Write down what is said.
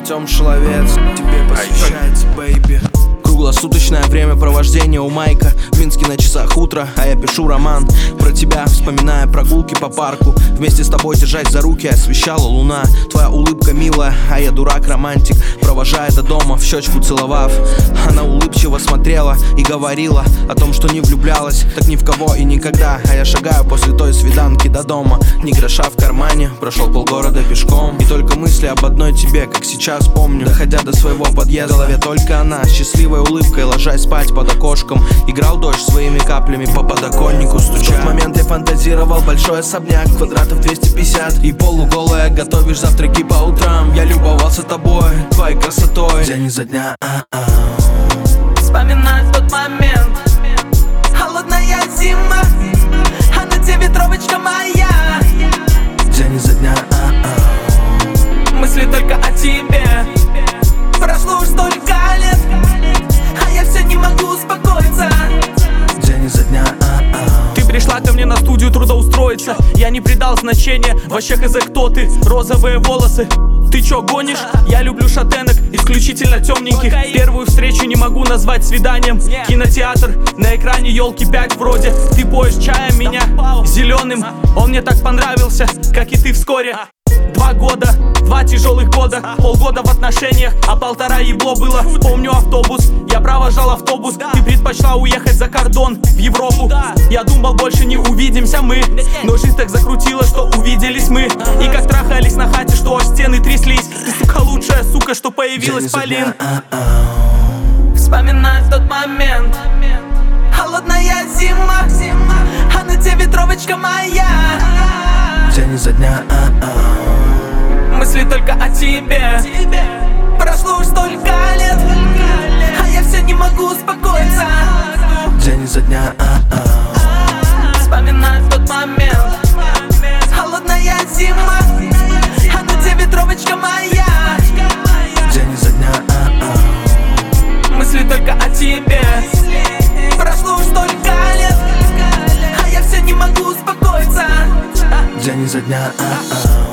Артем Шиловец, тебе посвящается, бэйби. Круглосуточное времяпровождение у Майка. В Минске на часах утро, а я пишу роман про тебя, вспоминая прогулки по парку. Вместе с тобой держась за руки освещала луна. Твоя улыбка милая, а я дурак-романтик. Провожая до дома, в щечку целовав. Она улыбчиво смотрела и говорила о том, что не влюблялась так ни в кого и никогда. А я шагаю после той свиданки до дома. Ни гроша в кармане, прошел полгорода пешком. И только мысли об одной тебе, как сейчас помню. Доходя до своего подъезда, в голове только она, счастливой улыбкой, ложась спать под окошком. Играл дождь своими каплями по подоконнику стуча. В тот момент я фантазировал большой особняк, квадратов 250. И полуголая, готовишь завтраки по утрам. Я любовался тобой, твоей красотой, день изо дня. Вспоминать тот момент, холодная зима, а на тебе ветровочка моя. День изо дня. Мысли только о тебе. Прошло уж столько лет, а я все не могу успокоиться. День изо дня. Ты пришла ко мне на студию трудоустроиться. Я не придал значения, вообще хз кто ты. Розовые волосы, ты чё гонишь? Я люблю шатенок, исключительно темненьких. Первую встречу не могу назвать свиданием. Кинотеатр, на экране елки 5 вроде. Ты поешь чаем меня зеленым. Он мне так понравился, как и ты вскоре. 2 года, 2 тяжелых года, полгода в отношениях, а 1,5 ебло было. Помню автобус, я провожал автобус. Ты предпочла уехать за кордон, в Европу. Я думал, больше не увидимся мы, но жизнь так закрутила, что увиделись мы. И как трахались на хате, что аж стены тряслись. Ты, сука, лучшая сука, что появилась, Полин. Вспоминать тот момент, холодная зима, а на тебе ветровочка моя. День изо дня. Мысли только о тебе. Прошло уж столько лет, а я все не могу успокоиться. День изо дня. Вспоминать тот момент, холодная зима, а на тебе ветровочка моя. День изо дня. Мысли только о тебе. Прошло уж столько лет, а я все не могу успокоиться. День изо дня.